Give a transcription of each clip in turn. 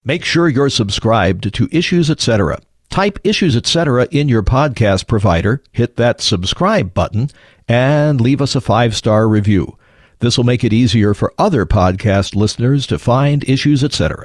Make sure you're subscribed to Issues Etc. Type Issues Etc. in your podcast provider, hit that subscribe button, and leave us a 5-star review. This will make it easier for other podcast listeners to find Issues Etc.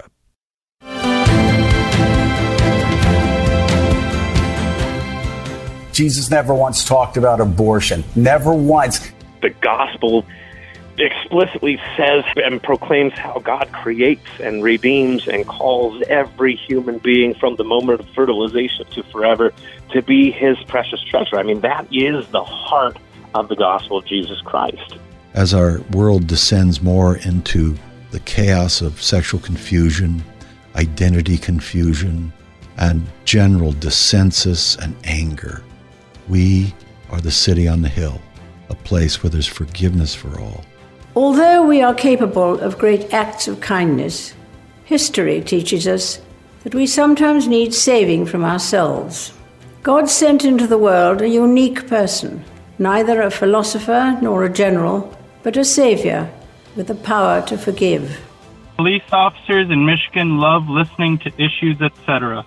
Jesus never once talked about abortion. Never once. The gospel explicitly says and proclaims how God creates and redeems and calls every human being from the moment of fertilization to forever to be his precious treasure. I mean, that is the heart of the gospel of Jesus Christ. As our world descends more into the chaos of sexual confusion, identity confusion, and general dissensus and anger, we are the city on the hill, a place where there's forgiveness for all. Although we are capable of great acts of kindness, history teaches us that we sometimes need saving from ourselves. God sent into the world a unique person, neither a philosopher nor a general, but a savior with the power to forgive. Police officers in Michigan love listening to Issues Etc.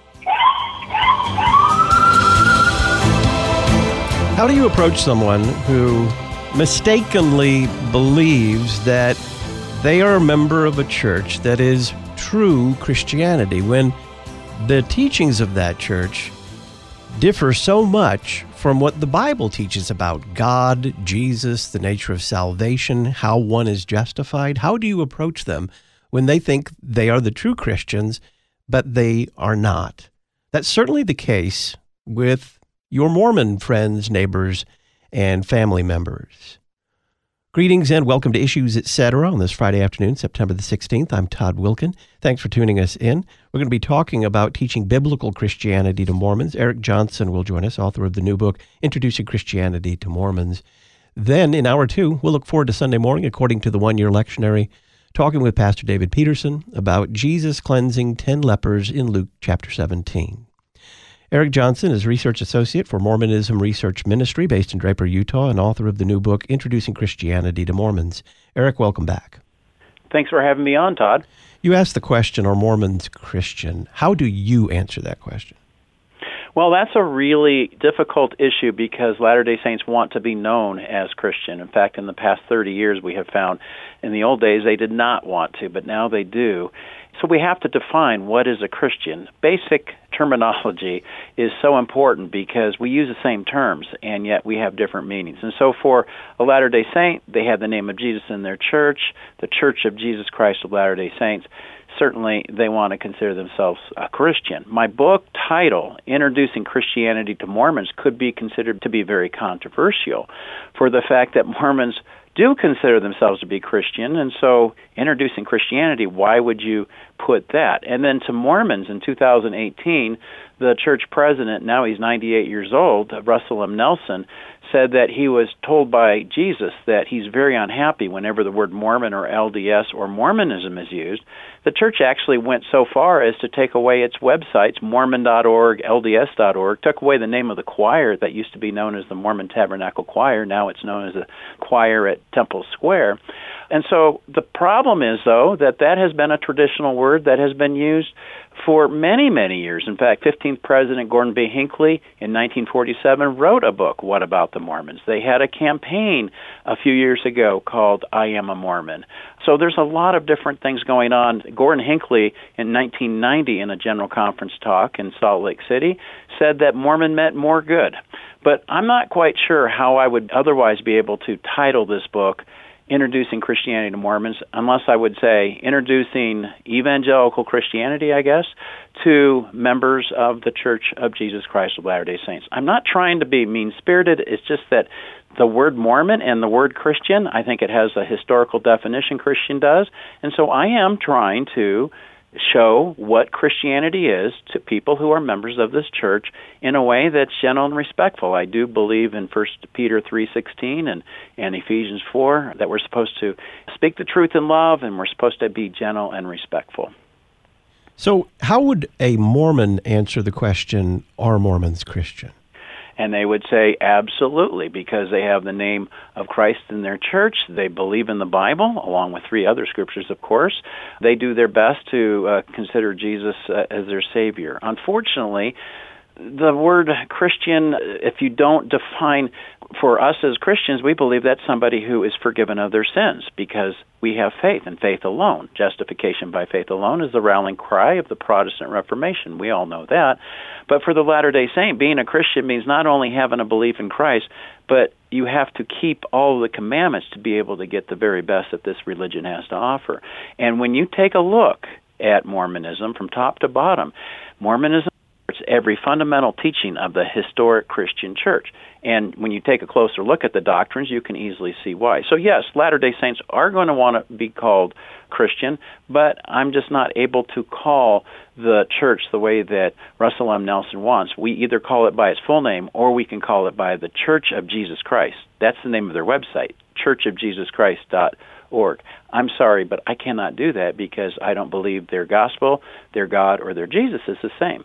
How do you approach someone who mistakenly believes that they are a member of a church that is true Christianity when the teachings of that church differ so much from what the Bible teaches about God, Jesus, the nature of salvation, how one is justified? How do you approach them when they think they are the true Christians, but they are not? That's certainly the case with your Mormon friends, neighbors, and family members. Greetings and welcome to Issues Etc. on this Friday afternoon, September the 16th. I'm Todd Wilkin. Thanks for tuning us in. We're going to be talking about teaching biblical Christianity to Mormons. Eric Johnson will join us, author of the new book, Introducing Christianity to Mormons. Then, in hour two, we'll look forward to Sunday morning, according to the one-year lectionary, talking with Pastor David Peterson about Jesus cleansing 10 lepers in Luke chapter 17. Eric Johnson is Research Associate for Mormonism Research Ministry based in Draper, Utah, and author of the new book, Introducing Christianity to Mormons. Eric, welcome back. Thanks for having me on, Todd. You asked the question, are Mormons Christian? How do you answer that question? Well, that's a really difficult issue because Latter-day Saints want to be known as Christian. In fact, in the past 30 years, we have found in the old days they did not want to, but now they do. So we have to define what is a Christian. Basic terminology is so important because we use the same terms, and yet we have different meanings. And so for a Latter-day Saint, they have the name of Jesus in their church, the Church of Jesus Christ of Latter-day Saints. Certainly, they want to consider themselves a Christian. My book title, Introducing Christianity to Mormons, could be considered to be very controversial for the fact that Mormons do consider themselves to be Christian, and so introducing Christianity, why would you put that? And then to Mormons in 2018, the church president, now he's 98 years old, Russell M. Nelson, said that he was told by Jesus that he's very unhappy whenever the word Mormon or LDS or Mormonism is used. The church actually went so far as to take away its websites, Mormon.org, LDS.org, took away the name of the choir that used to be known as the Mormon Tabernacle Choir. Now it's known as the choir at Temple Square. And so the problem is, though, that has been a traditional word that has been used for many, many years. In fact, 15th President Gordon B. Hinckley in 1947 wrote a book, What About the Mormons? They had a campaign a few years ago called I Am a Mormon. So there's a lot of different things going on. Gordon Hinckley in 1990 in a general conference talk in Salt Lake City said that Mormon meant more good. But I'm not quite sure how I would otherwise be able to title this book Introducing Christianity to Mormons, unless I would say introducing evangelical Christianity, I guess, to members of the Church of Jesus Christ of Latter-day Saints. I'm not trying to be mean-spirited. It's just that the word Mormon and the word Christian, I think it has a historical definition, Christian does, and so I am trying to show what Christianity is to people who are members of this church in a way that's gentle and respectful. I do believe in 1 Peter 3:16 and Ephesians 4 that we're supposed to speak the truth in love and we're supposed to be gentle and respectful. So how would a Mormon answer the question, are Mormons Christian? And they would say, absolutely, because they have the name of Christ in their church. They believe in the Bible, along with 3 other scriptures, of course. They do their best to consider Jesus as their Savior. Unfortunately, the word Christian, if you don't define, for us as Christians, we believe that's somebody who is forgiven of their sins because we have faith and faith alone. Justification by faith alone is the rallying cry of the Protestant Reformation. We all know that. But for the Latter-day Saint, being a Christian means not only having a belief in Christ, but you have to keep all of the commandments to be able to get the very best that this religion has to offer. And when you take a look at Mormonism from top to bottom, Mormonism supports every fundamental teaching of the historic Christian church. And when you take a closer look at the doctrines, you can easily see why. So yes, Latter-day Saints are going to want to be called Christian, but I'm just not able to call the church the way that Russell M. Nelson wants. We either call it by its full name or we can call it by the Church of Jesus Christ. That's the name of their website, churchofjesuschrist.org. I'm sorry, but I cannot do that because I don't believe their gospel, their God, or their Jesus is the same.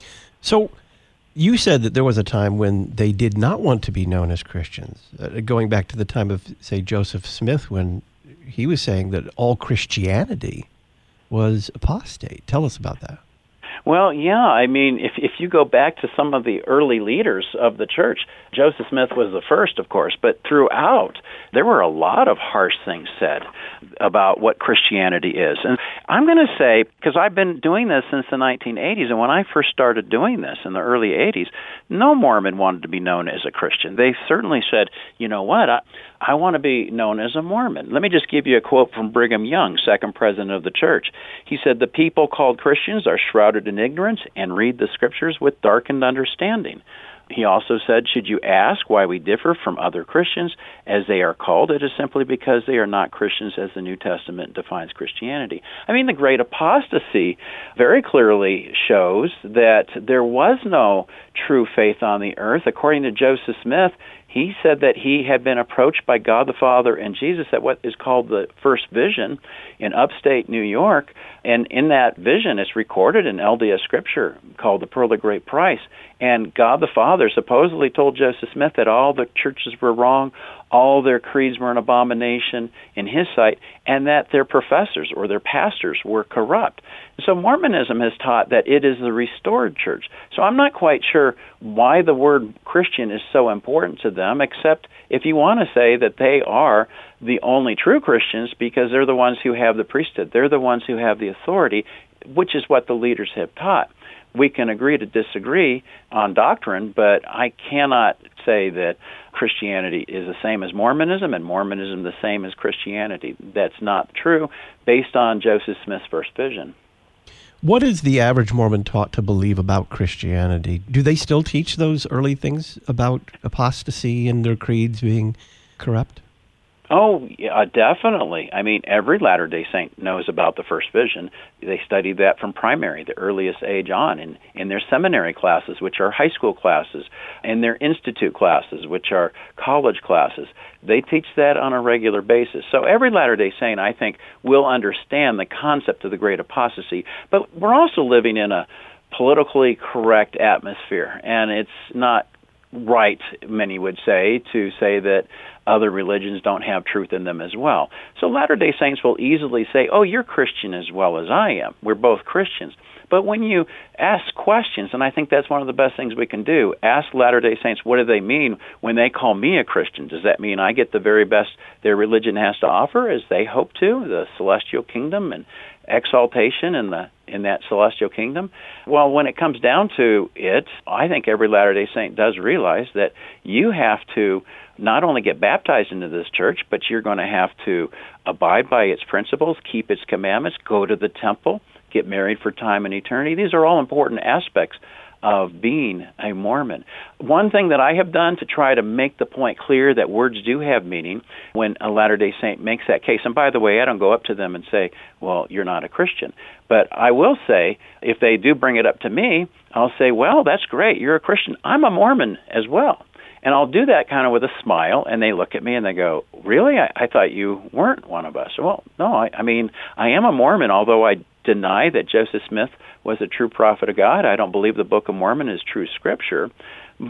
So you said that there was a time when they did not want to be known as Christians, going back to the time of, say, Joseph Smith, when he was saying that all Christianity was apostate. Tell us about that. Well, yeah, I mean, if you go back to some of the early leaders of the church, Joseph Smith was the first, of course, but throughout, there were a lot of harsh things said about what Christianity is. And I'm going to say, because I've been doing this since the 1980s, and when I first started doing this in the early 80s, no Mormon wanted to be known as a Christian. They certainly said, you know what, I want to be known as a Mormon. Let me just give you a quote from Brigham Young, second president of the church. He said, "The people called Christians are shrouded in ignorance and read the scriptures with darkened understanding." He also said, "Should you ask why we differ from other Christians as they are called, it is simply because they are not Christians as the New Testament defines Christianity." I mean, the Great Apostasy very clearly shows that there was no true faith on the earth. According to Joseph Smith, he said that he had been approached by God the Father and Jesus at what is called the First Vision in upstate New York. And in that vision, it's recorded in LDS Scripture called the Pearl of Great Price. And God the Father supposedly told Joseph Smith that all the churches were wrong, all their creeds were an abomination in his sight, and that their professors or their pastors were corrupt. So Mormonism has taught that it is the restored church. So I'm not quite sure why the word Christian is so important to them, except if you want to say that they are the only true Christians because they're the ones who have the priesthood. They're the ones who have the authority, which is what the leaders have taught. We can agree to disagree on doctrine, but I cannot say that Christianity is the same as Mormonism and Mormonism the same as Christianity. That's not true based on Joseph Smith's first vision. What is the average Mormon taught to believe about Christianity? Do they still teach those early things about apostasy and their creeds being corrupt? Oh, yeah, definitely. I mean, every Latter-day Saint knows about the First Vision. They studied that from primary, the earliest age on, in their seminary classes, which are high school classes, and their institute classes, which are college classes. They teach that on a regular basis. So every Latter-day Saint, I think, will understand the concept of the Great Apostasy. But we're also living in a politically correct atmosphere, and it's not right, many would say, to say that other religions don't have truth in them as well. So Latter-day Saints will easily say, oh, you're Christian as well as I am. We're both Christians. But when you ask questions, and I think that's one of the best things we can do, ask Latter-day Saints, what do they mean when they call me a Christian? Does that mean I get the very best their religion has to offer, as they hope to, the celestial kingdom and exaltation in that celestial kingdom? Well, when it comes down to it, I think every Latter-day Saint does realize that you have to not only get baptized into this church, but you're going to have to abide by its principles, keep its commandments, go to the temple, get married for time and eternity. These are all important aspects of being a Mormon. One thing that I have done to try to make the point clear that words do have meaning when a Latter-day Saint makes that case, and by the way, I don't go up to them and say, well, you're not a Christian. But I will say, if they do bring it up to me, I'll say, well, that's great, you're a Christian. I'm a Mormon as well. And I'll do that kind of with a smile, and they look at me and they go, really? I thought you weren't one of us. Well, no, I mean, I am a Mormon, although I deny that Joseph Smith was a true prophet of God. I don't believe the Book of Mormon is true scripture. But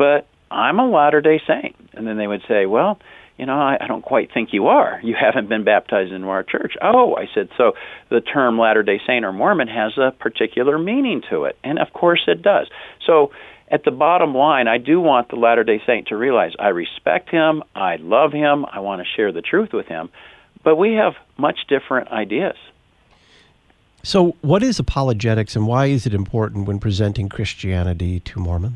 I'm a Latter-day Saint. And then they would say, well, I don't quite think you are. You haven't been baptized into our church. Oh, I said, so the term Latter-day Saint or Mormon has a particular meaning to it. And of course it does. So at the bottom line, I do want the Latter-day Saint to realize I respect him, I love him, I want to share the truth with him, but we have much different ideas. So what is apologetics, and why is it important when presenting Christianity to Mormons?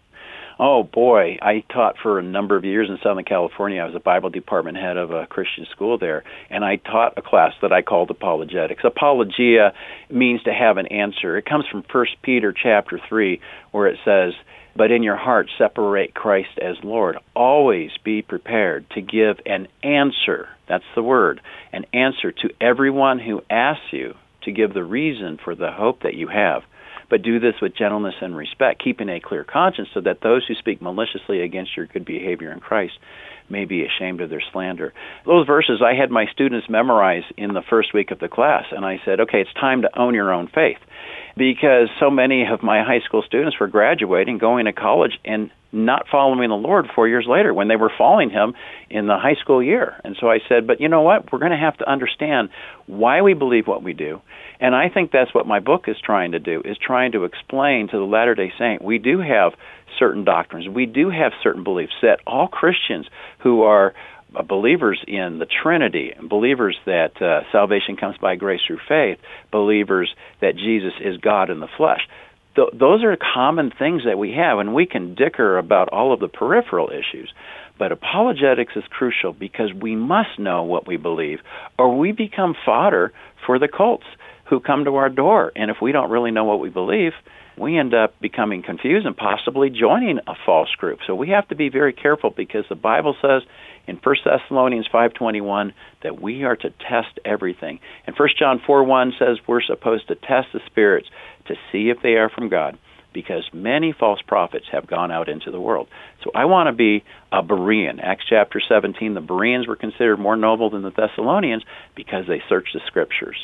Oh, boy. I taught for a number of years in Southern California. I was a Bible department head of a Christian school there, and I taught a class that I called apologetics. Apologia means to have an answer. It comes from 1 Peter chapter 3, where it says, "But in your heart separate Christ as Lord. Always be prepared to give an answer," that's the word, "an answer to everyone who asks you to give the reason for the hope that you have. But do this with gentleness and respect, keeping a clear conscience, so that those who speak maliciously against your good behavior in Christ may be ashamed of their slander." Those verses I had my students memorize in the first week of the class, and I said, okay, it's time to own your own faith. Because so many of my high school students were graduating, going to college, and not following the Lord 4 years later when they were following him in the high school year. And so I said, but you know what? We're going to have to understand why we believe what we do. And I think that's what my book is trying to do, is trying to explain to the Latter-day Saint, we do have certain doctrines, we do have certain beliefs that all Christians who are believers in the Trinity, believers that salvation comes by grace through faith, believers that Jesus is God in the flesh. Those are common things that we have, and we can dicker about all of the peripheral issues. But apologetics is crucial because we must know what we believe, or we become fodder for the cults who come to our door. And if we don't really know what we believe, we end up becoming confused and possibly joining a false group. So we have to be very careful, because the Bible says in 1 Thessalonians 5:21 that we are to test everything. And 1 John 4:1 says we're supposed to test the spirits to see if they are from God, because many false prophets have gone out into the world. So I want to be a Berean. Acts chapter 17, the Bereans were considered more noble than the Thessalonians because they searched the Scriptures.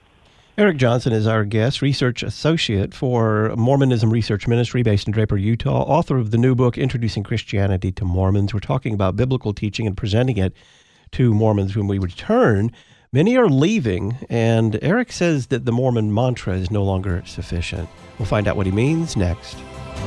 Eric Johnson is our guest, research associate for Mormonism Research Ministry based in Draper, Utah, author of the new book, Introducing Christianity to Mormons. We're talking about biblical teaching and presenting it to Mormons. When we return, many are leaving, and Eric says that the Mormon mantra is no longer sufficient. We'll find out what he means next.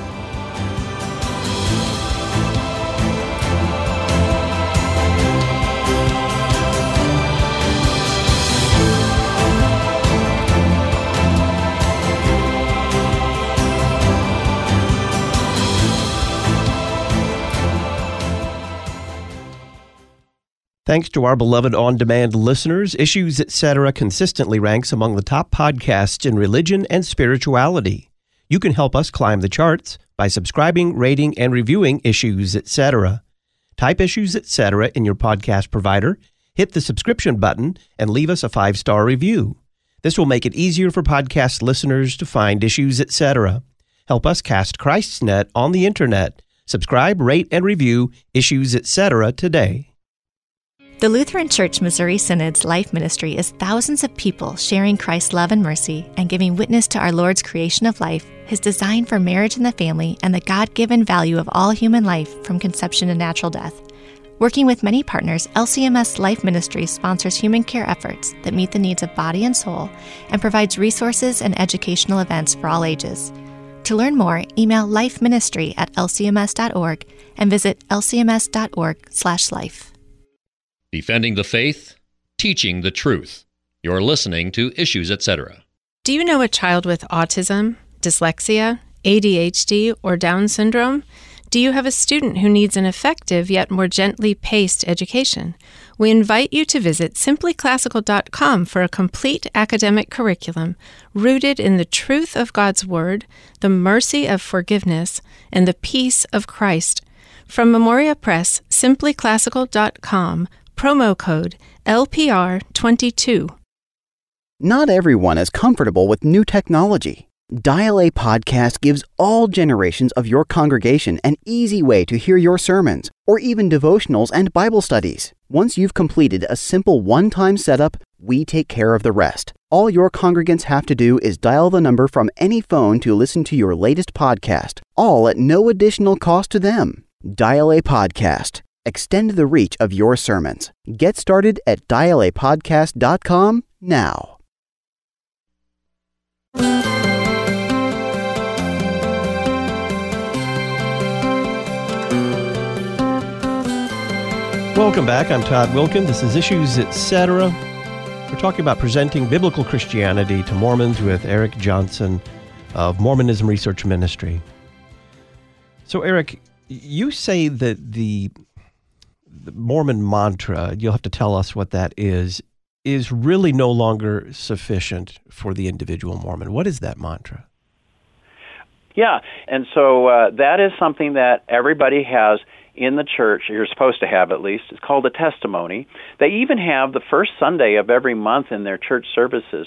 Thanks to our beloved on-demand listeners, Issues Etc. consistently ranks among the top podcasts in religion and spirituality. You can help us climb the charts by subscribing, rating, and reviewing Issues Etc. Type Issues Etc. in your podcast provider, hit the subscription button, and leave us a 5-star review. This will make it easier for podcast listeners to find Issues Etc. Help us cast Christ's net on the internet. Subscribe, rate, and review Issues Etc. today. The Lutheran Church Missouri Synod's life ministry is thousands of people sharing Christ's love and mercy and giving witness to our Lord's creation of life, His design for marriage and the family, and the God-given value of all human life from conception to natural death. Working with many partners, LCMS Life Ministry sponsors human care efforts that meet the needs of body and soul and provides resources and educational events for all ages. To learn more, email lifeministry@lcms.org and visit lcms.org/life. Defending the faith, teaching the truth. You're listening to Issues Etc. Do you know a child with autism, dyslexia, ADHD, or Down syndrome? Do you have a student who needs an effective yet more gently paced education? We invite you to visit simplyclassical.com for a complete academic curriculum rooted in the truth of God's Word, the mercy of forgiveness, and the peace of Christ. From Memoria Press, simplyclassical.com, promo code LPR22. Not everyone is comfortable with new technology. Dial A Podcast gives all generations of your congregation an easy way to hear your sermons, or even devotionals and Bible studies. Once you've completed a simple one-time setup, we take care of the rest. All your congregants have to do is dial the number from any phone to listen to your latest podcast, all at no additional cost to them. Dial A Podcast. Extend the reach of your sermons. Get started at dialapodcast.com now. Welcome back. I'm Todd Wilkin. This is Issues, Etc. We're talking about presenting biblical Christianity to Mormons with Eric Johnson of Mormonism Research Ministry. So, Eric, you say that the Mormon mantra, you'll have to tell us what that is really no longer sufficient for the individual Mormon. What is that mantra? Yeah, and so that is something that everybody has in the church, you're supposed to have at least. It's called a testimony. They even have the first Sunday of every month in their church services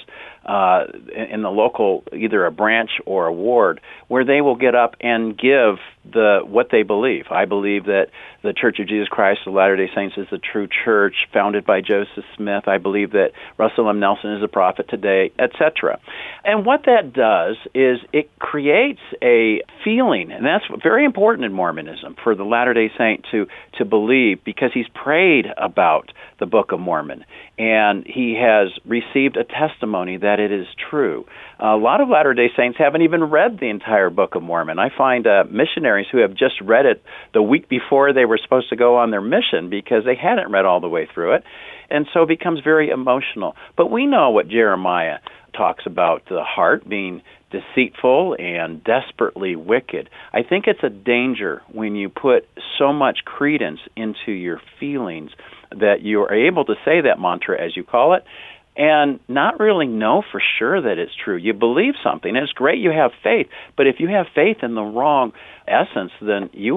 in the local, either a branch or a ward, where they will get up and give what they believe. I believe that the Church of Jesus Christ of Latter-day Saints is the true church founded by Joseph Smith. I believe that Russell M. Nelson is a prophet today, etc. And what that does is it creates a feeling, and that's very important in Mormonism for the Latter-day Saint to believe, because he's prayed about the Book of Mormon, and he has received a testimony that it is true. A lot of Latter-day Saints haven't even read the entire Book of Mormon. I find missionaries who have just read it the week before they were supposed to go on their mission because they hadn't read all the way through it, and so it becomes very emotional. But we know what Jeremiah talks about, the heart being deceitful and desperately wicked. I think it's a danger when you put so much credence into your feelings that you are able to say that mantra, as you call it, and not really know for sure that it's true. You believe something, and it's great you have faith, but if you have faith in the wrong essence, then you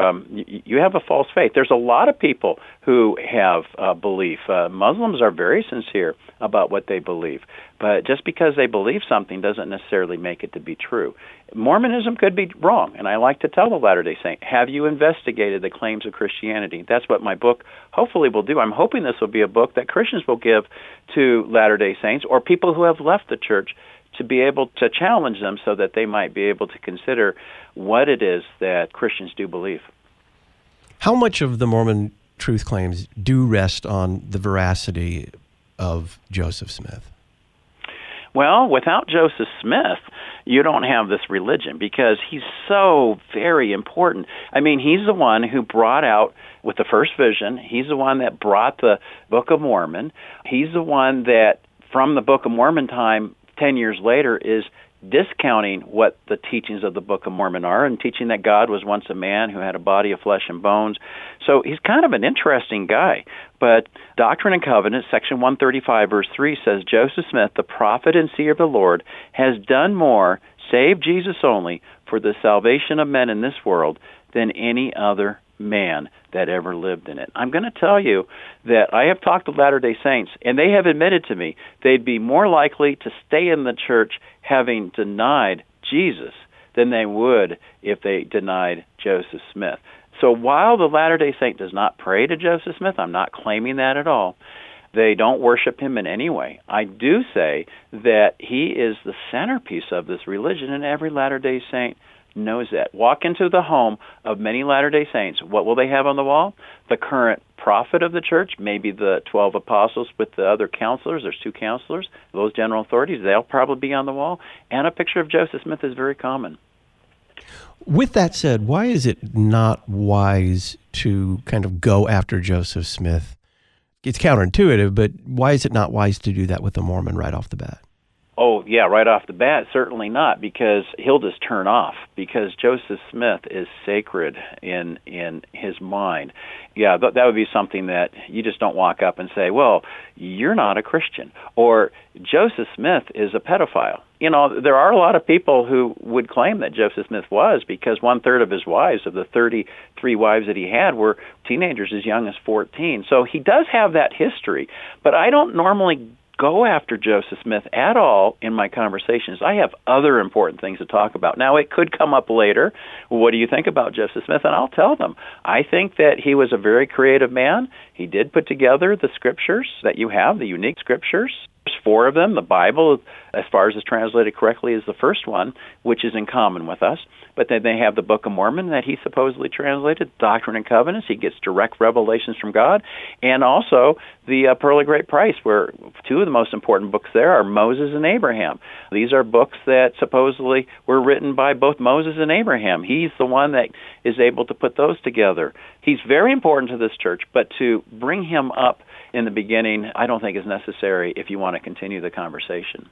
have a false faith. There's a lot of people who have belief. Muslims are very sincere about what they believe, but just because they believe something doesn't necessarily make it to be true. Mormonism could be wrong, and I like to tell the Latter-day Saint, have you investigated the claims of Christianity? That's what my book hopefully will do. I'm hoping this will be a book that Christians will give to Latter-day Saints or people who have left the church to be able to challenge them so that they might be able to consider what it is that Christians do believe. How much of the Mormon truth claims do rest on the veracity of Joseph Smith? Well, without Joseph Smith, you don't have this religion because he's so very important. I mean, he's the one who brought out with the first vision. He's the one that brought the Book of Mormon. He's the one that, from the Book of Mormon time, 10 years later, is discounting what the teachings of the Book of Mormon are and teaching that God was once a man who had a body of flesh and bones. So he's kind of an interesting guy. But Doctrine and Covenants, section 135, verse 3 says, Joseph Smith, the prophet and seer of the Lord, has done more, save Jesus only, for the salvation of men in this world than any other man that ever lived in it. I'm going to tell you that I have talked to Latter-day Saints, and they have admitted to me they'd be more likely to stay in the church having denied Jesus than they would if they denied Joseph Smith. So while the Latter-day Saint does not pray to Joseph Smith, I'm not claiming that at all. They don't worship him in any way. I do say that he is the centerpiece of this religion, and every Latter-day Saint knows that. Walk into the home of many Latter-day Saints. What will they have on the wall? The current prophet of the church, maybe the 12 apostles with the other counselors. There's 2 counselors, those general authorities. They'll probably be on the wall. And a picture of Joseph Smith is very common. With that said, why is it not wise to kind of go after Joseph Smith? It's counterintuitive, but why is it not wise to do that with a Mormon right off the bat? Oh, yeah, right off the bat, certainly not, because he'll just turn off, because Joseph Smith is sacred in his mind. Yeah, that would be something that you just don't walk up and say, well, you're not a Christian, or Joseph Smith is a pedophile. You know, there are a lot of people who would claim that Joseph Smith was, because 1/3 of his wives, of the 33 wives that he had, were teenagers as young as 14. So he does have that history, but I don't normally go after Joseph Smith at all in my conversations. I have other important things to talk about. Now, it could come up later. What do you think about Joseph Smith? And I'll tell them. I think that he was a very creative man. He did put together the scriptures that you have, the unique scriptures. There's 4 of them. The Bible, as far as it's translated correctly, is the first one, which is in common with us. But then they have the Book of Mormon that he supposedly translated, Doctrine and Covenants. He gets direct revelations from God. And also the Pearl of Great Price, where 2 of the most important books there are Moses and Abraham. These are books that supposedly were written by both Moses and Abraham. He's the one that is able to put those together. He's very important to this church, but to bring him up in the beginning, I don't think is necessary if you want to continue the conversation.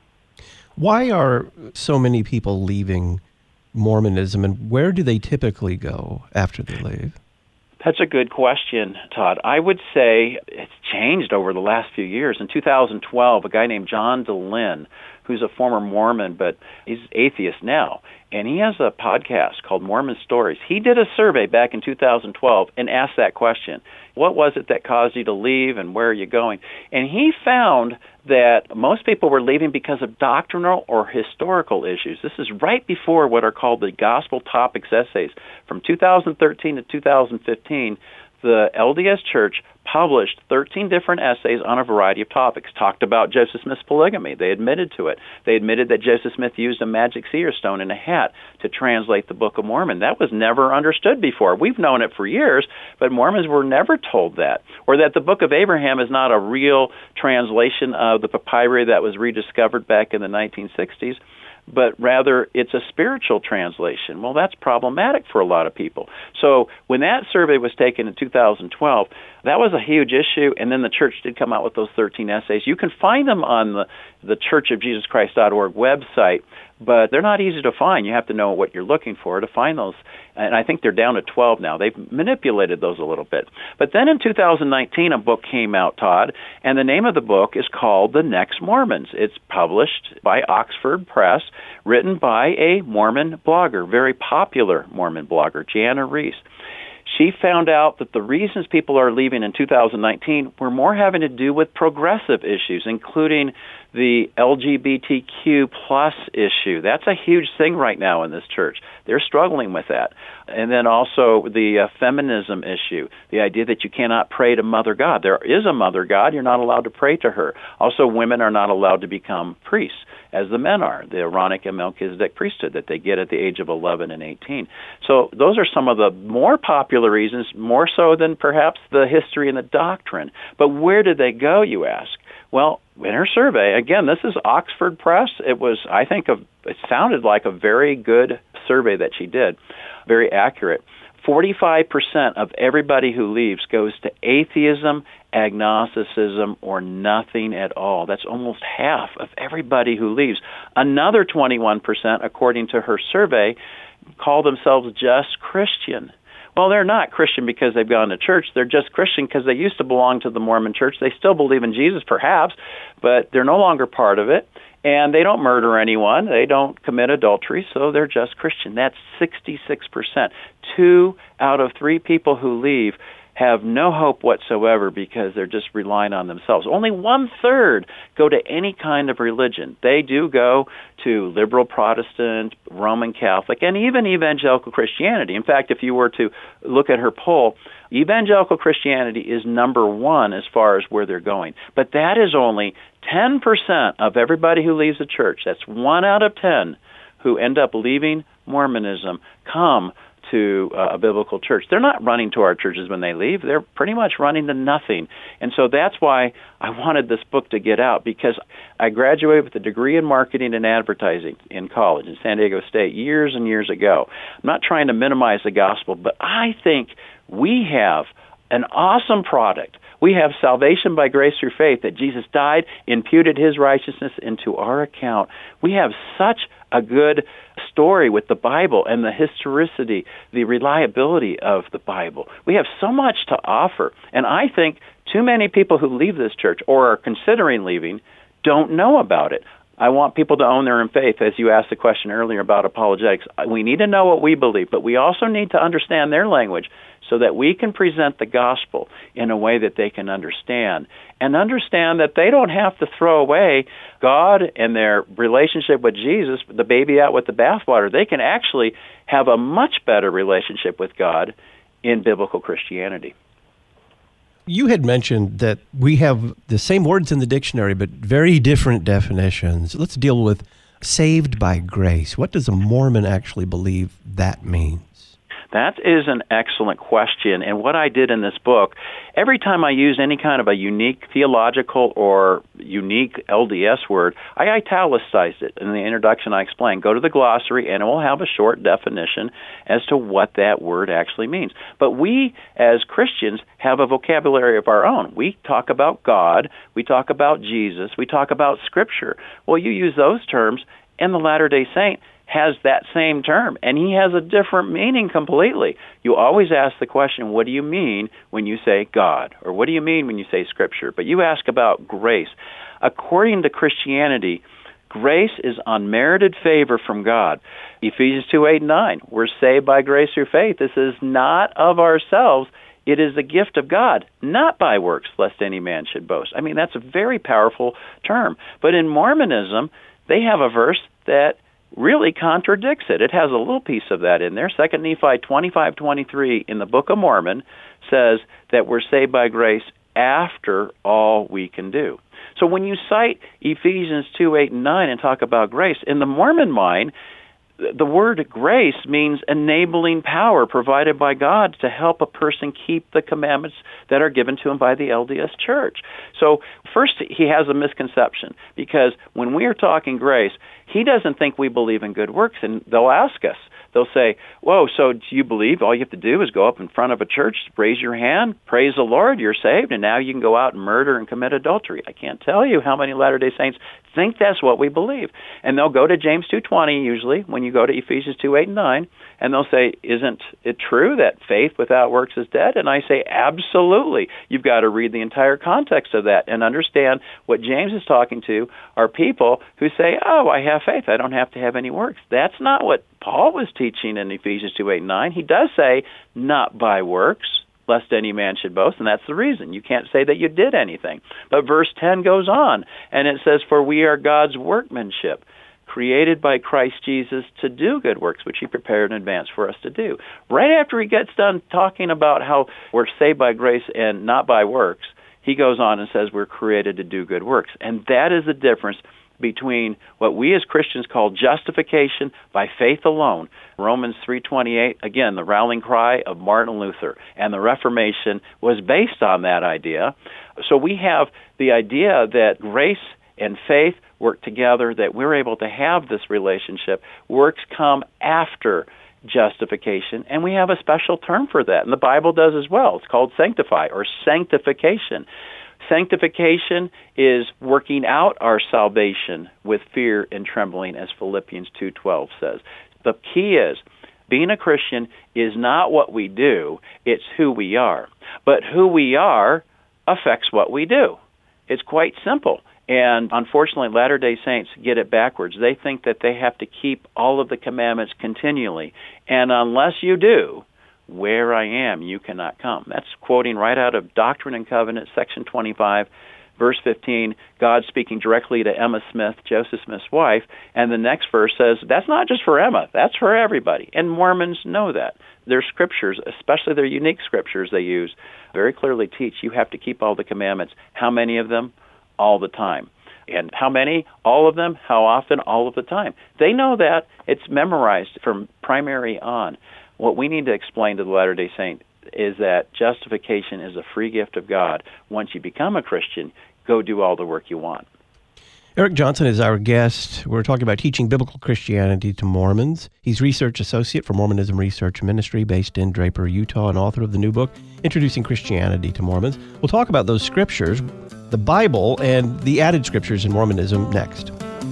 Why are so many people leaving Mormonism, and where do they typically go after they leave? That's a good question, Todd. I would say it's changed over the last few years. In 2012, a guy named John DeLynn, who's a former Mormon, but he's atheist now, and he has a podcast called Mormon Stories. He did a survey back in 2012 and asked that question. What was it that caused you to leave, and where are you going? And he found that most people were leaving because of doctrinal or historical issues. This is right before what are called the Gospel Topics essays. From 2013 to 2015, the LDS Church published 13 different essays on a variety of topics, talked about Joseph Smith's polygamy. They admitted to it. They admitted that Joseph Smith used a magic seer stone in a hat to translate the Book of Mormon. That was never understood before. We've known it for years, but Mormons were never told that. Or that the Book of Abraham is not a real translation of the papyri that was rediscovered back in the 1960s, but rather it's a spiritual translation. Well, that's problematic for a lot of people. So when that survey was taken in 2012, that was a huge issue, and then the church did come out with those 13 essays. You can find them on the churchofjesuschrist.org website, but they're not easy to find. You have to know what you're looking for to find those, and I think they're down to 12 now. They've manipulated those a little bit. But then in 2019, a book came out, Todd, and the name of the book is called The Next Mormons. It's published by Oxford Press, written by a Mormon blogger, very popular Mormon blogger, Jana Reese. She found out that the reasons people are leaving in 2019 were more having to do with progressive issues, including the LGBTQ plus issue. That's a huge thing right now in this church. They're struggling with that. And then also the feminism issue, the idea that you cannot pray to Mother God. There is a Mother God. You're not allowed to pray to her. Also, women are not allowed to become priests, as the men are, the Aaronic and Melchizedek priesthood that they get at the age of 11 and 18. So those are some of the more popular reasons, more so than perhaps the history and the doctrine. But where did they go, you ask? Well, in her survey, again, this is Oxford Press. It was, I think, it sounded like a very good survey that she did, very accurate. 45% of everybody who leaves goes to atheism, agnosticism, or nothing at all. That's almost half of everybody who leaves. Another 21%, according to her survey, call themselves just Christian. Well, they're not Christian because they've gone to church. They're just Christian because they used to belong to the Mormon church. They still believe in Jesus, perhaps, but they're no longer part of it. And they don't murder anyone. They don't commit adultery, so they're just Christian. That's 66%. 2 out of 3 people who leave have no hope whatsoever because they're just relying on themselves. Only 1/3 go to any kind of religion. They do go to liberal Protestant, Roman Catholic, and even evangelical Christianity. In fact, if you were to look at her poll, evangelical Christianity is number 1 as far as where they're going. But that is only 10% of everybody who leaves the church. That's 1 out of 10 who end up leaving Mormonism come to a biblical church. They're not running to our churches when they leave. They're pretty much running to nothing. And so that's why I wanted this book to get out, because I graduated with a degree in marketing and advertising in college in San Diego State years and years ago. I'm not trying to minimize the gospel, but I think we have an awesome product. We have salvation by grace through faith, that Jesus died, imputed his righteousness into our account. We have such a good story with the Bible and the historicity, the reliability of the Bible. We have so much to offer. And I think too many people who leave this church or are considering leaving don't know about it. I want people to own their own faith. As you asked the question earlier about apologetics, we need to know what we believe, but we also need to understand their language so that we can present the gospel in a way that they can understand, and understand that they don't have to throw away God and their relationship with Jesus, the baby out with the bathwater. They can actually have a much better relationship with God in biblical Christianity. You had mentioned that we have the same words in the dictionary, but very different definitions. Let's deal with saved by grace. What does a Mormon actually believe that means? That is an excellent question. And what I did in this book, every time I use any kind of a unique theological or unique LDS word, I italicized it. In the introduction, I explained, go to the glossary, and it will have a short definition as to what that word actually means. But we, as Christians, have a vocabulary of our own. We talk about God, we talk about Jesus, we talk about Scripture. Well, you use those terms, and the Latter-day Saint has that same term, and he has a different meaning completely. You always ask the question, what do you mean when you say God? Or what do you mean when you say Scripture? But you ask about grace. According to Christianity, grace is unmerited favor from God. Ephesians 2:8-9, we're saved by grace through faith. This is not of ourselves. It is the gift of God, not by works, lest any man should boast. I mean, that's a very powerful term. But in Mormonism, they have a verse that really contradicts it. It has a little piece of that in there. 2 Nephi 25:23 in the Book of Mormon says that we're saved by grace after all we can do. So when you cite Ephesians 2:8-9 and talk about grace, in the Mormon mind, the word grace means enabling power provided by God to help a person keep the commandments that are given to him by the LDS Church. So first, he has a misconception, because when we are talking grace, he doesn't think we believe in good works, and they'll ask us. They'll say, whoa, so do you believe all you have to do is go up in front of a church, raise your hand, praise the Lord, you're saved, and now you can go out and murder and commit adultery? I can't tell you how many Latter-day Saints think that's what we believe. And they'll go to James 2:20 usually when you go to Ephesians 2:8-9, and they'll say, isn't it true that faith without works is dead? And I say, absolutely. You've got to read the entire context of that and understand what James is talking to are people who say, oh, I have faith, I don't have to have any works. That's not what Paul was teaching in Ephesians 2:8-9. He does say, not by works, lest any man should boast, and that's the reason. You can't say that you did anything. But verse 10 goes on, and it says, for we are God's workmanship, created by Christ Jesus to do good works, which he prepared in advance for us to do. Right after he gets done talking about how we're saved by grace and not by works, he goes on and says we're created to do good works. And that is the difference between what we as Christians call justification by faith alone. Romans 3:28, again, the rallying cry of Martin Luther, and the Reformation was based on that idea. So we have the idea that grace and faith work together, that we're able to have this relationship. Works come after justification, and we have a special term for that, and the Bible does as well. It's called sanctify, or sanctification. Sanctification is working out our salvation with fear and trembling, as Philippians 2:12 says. The key is, being a Christian is not what we do, it's who we are. But who we are affects what we do. It's quite simple. And unfortunately, Latter-day Saints get it backwards. They think that they have to keep all of the commandments continually. And unless you do, where I am, you cannot come. That's quoting right out of Doctrine and Covenants, section 25, verse 15, God speaking directly to Emma Smith, Joseph Smith's wife, and the next verse says, that's not just for Emma, that's for everybody. And Mormons know that. Their scriptures, especially their unique scriptures they use, very clearly teach you have to keep all the commandments. How many of them? All the time. And how many? All of them. How often? All of the time. They know that. It's memorized from primary on. What we need to explain to the Latter-day Saint is that justification is a free gift of God. Once you become a Christian, go do all the work you want. Eric Johnson is our guest. We're talking about teaching biblical Christianity to Mormons. He's research associate for Mormonism Research Ministry based in Draper, Utah, and author of the new book, Introducing Christianity to Mormons. We'll talk about those scriptures, the Bible, and the added scriptures in Mormonism next.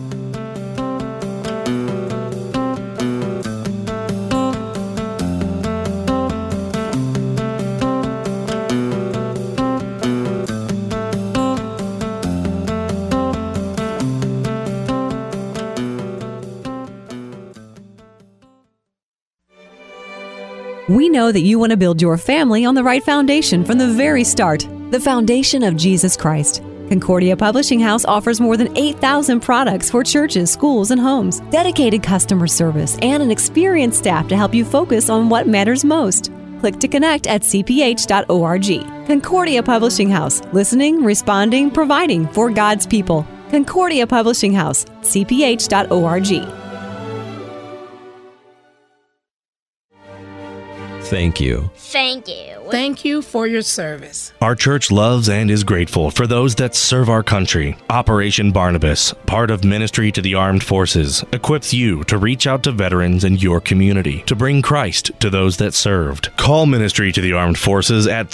We know that you want to build your family on the right foundation from the very start, the foundation of Jesus Christ. Concordia Publishing House offers more than 8,000 products for churches, schools, and homes, dedicated customer service, and an experienced staff to help you focus on what matters most. click to connect at cph.org. Concordia Publishing House. Listening, responding, providing for God's people. Concordia Publishing House, cph.org. Thank you. Thank you. Thank you for your service. Our church loves and is grateful for those that serve our country. Operation Barnabas, part of Ministry to the Armed Forces, equips you to reach out to veterans in your community to bring Christ to those that served. Call Ministry to the Armed Forces at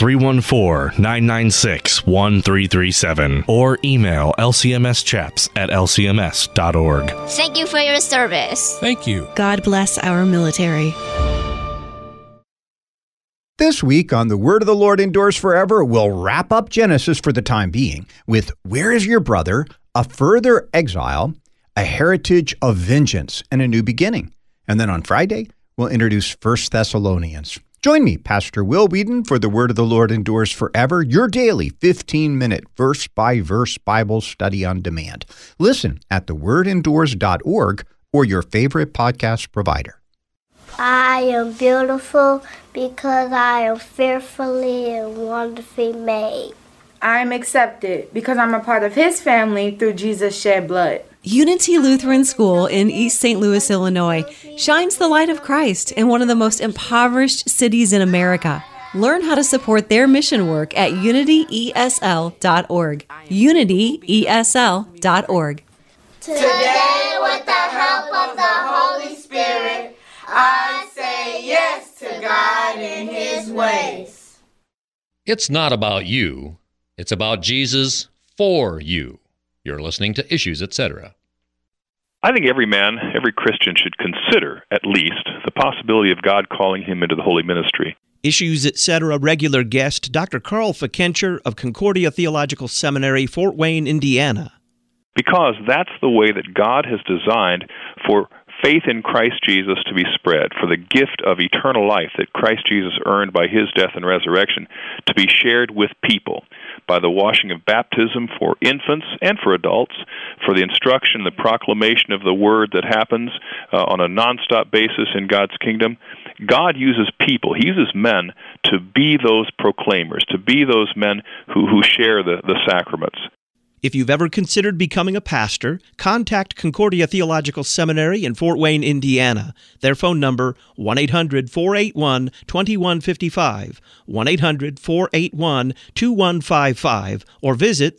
314-996-1337 or email lcmschaps@lcms.org. Thank you for your service. Thank you. God bless our military. This week on The Word of the Lord Endures Forever, we'll wrap up Genesis for the time being with Where is Your Brother?, a further exile, a heritage of vengeance, and a new beginning. And then on Friday, we'll introduce 1 Thessalonians. Join me, Pastor Will Whedon, for The Word of the Lord Endures Forever, your daily 15-minute verse-by-verse Bible study on demand. Listen at thewordendures.org or your favorite podcast provider. I am beautiful because I am fearfully and wonderfully made. I am accepted because I'm a part of His family through Jesus' shed blood. Unity Lutheran School in East St. Louis, Illinois, shines the light of Christ in one of the most impoverished cities in America. Learn how to support their mission work at unityesl.org. unityesl.org. Today, with the help of the Holy Spirit, I say yes to God and His ways. It's not about you. It's about Jesus for you. You're listening to Issues, Etc. I think every man, every Christian should consider, at least, the possibility of God calling him into the holy ministry. Issues, Etc. regular guest, Dr. Carl Fikencher of Concordia Theological Seminary, Fort Wayne, Indiana. Because that's the way that God has designed for faith in Christ Jesus to be spread, for the gift of eternal life that Christ Jesus earned by His death and resurrection to be shared with people by the washing of baptism for infants and for adults, for the instruction, the proclamation of the word that happens on a nonstop basis in God's kingdom. God uses people, He uses men to be those proclaimers, to be those men who share the sacraments. If you've ever considered becoming a pastor, contact Concordia Theological Seminary in Fort Wayne, Indiana. Their phone number, 1-800-481-2155, 1-800-481-2155, or visit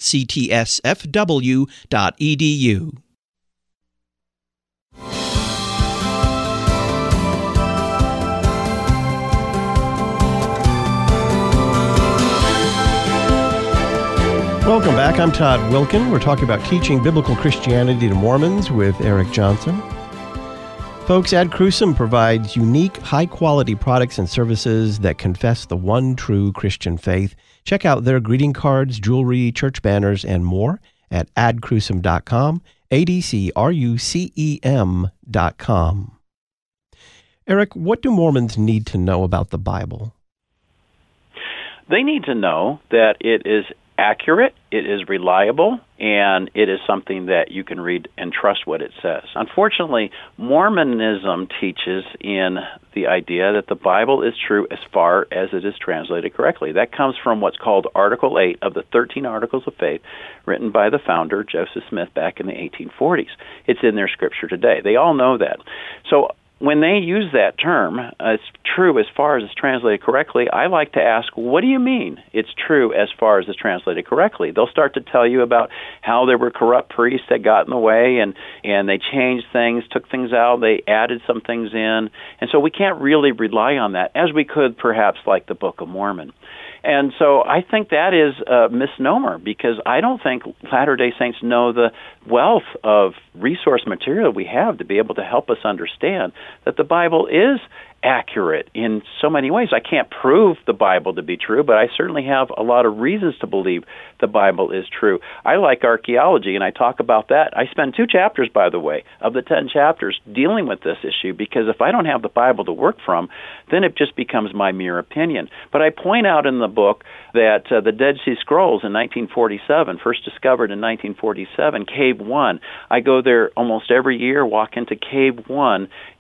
ctsfw.edu. Welcome back. I'm Todd Wilkin. We're talking about teaching biblical Christianity to Mormons with Eric Johnson. Folks, Ad Crucem provides unique, high-quality products and services that confess the one true Christian faith. Check out their greeting cards, jewelry, church banners, and more at adcrucem.com, adcrucem.com. Eric, what do Mormons need to know about the Bible? They need to know that it is accurate, it is reliable, and it is something that you can read and trust what it says. Unfortunately, Mormonism teaches in the idea that the Bible is true as far as it is translated correctly. That comes from what's called Article 8 of the 13 Articles of Faith, written by the founder, Joseph Smith, back in the 1840s. It's in their scripture today. They all know that. So when they use that term, it's true as far as it's translated correctly, I like to ask, what do you mean it's true as far as it's translated correctly? They'll start to tell you about how there were corrupt priests that got in the way, and they changed things, took things out, they added some things in, and so we can't really rely on that, as we could perhaps like the Book of Mormon. And so I think that is a misnomer, because I don't think Latter-day Saints know the wealth of resource material we have to be able to help us understand that the Bible is accurate in so many ways. I can't prove the Bible to be true, but I certainly have a lot of reasons to believe the Bible is true. I like archaeology, and I talk about that. I spend 2 chapters, by the way, of the 10 chapters dealing with this issue, because if I don't have the Bible to work from, then it just becomes my mere opinion. But I point out in the book that the Dead Sea Scrolls in 1947, first discovered in 1947, Cave 1, I go there almost every year, walk into Cave 1